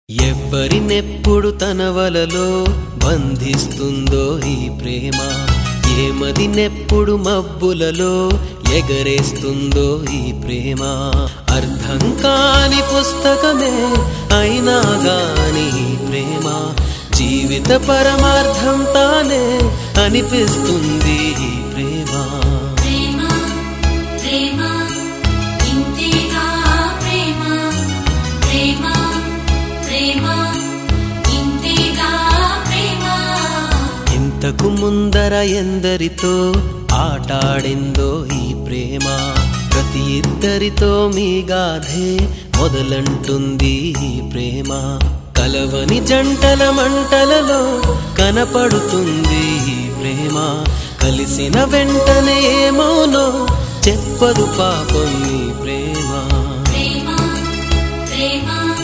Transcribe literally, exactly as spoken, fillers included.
ఎవ్వరినెప్పుడు తన వలలో బంధిస్తుందో ఈ ప్రేమ, ఏమదినెప్పుడు మబ్బులలో ఎగరేస్తుందో ఈ ప్రేమ. అర్థం కాని పుస్తకమే అయినా గాని ఈ ప్రేమ జీవిత పరమార్థం తానే అనిపిస్తుంది ఈ ప్రేమ. ఇంతకు ముందర ఎందరితో ఆటాడిందో ఈ ప్రేమ, ప్రతి ఇద్దరితో మీ గాథే మొదలంటుంది ఈ ప్రేమ. కలవని జంటల మంటలలో కనపడుతుంది ఈ ప్రేమ, కలిసిన వెంటనే ఏమోనో చెప్పదు పాపం ఈ ప్రేమ.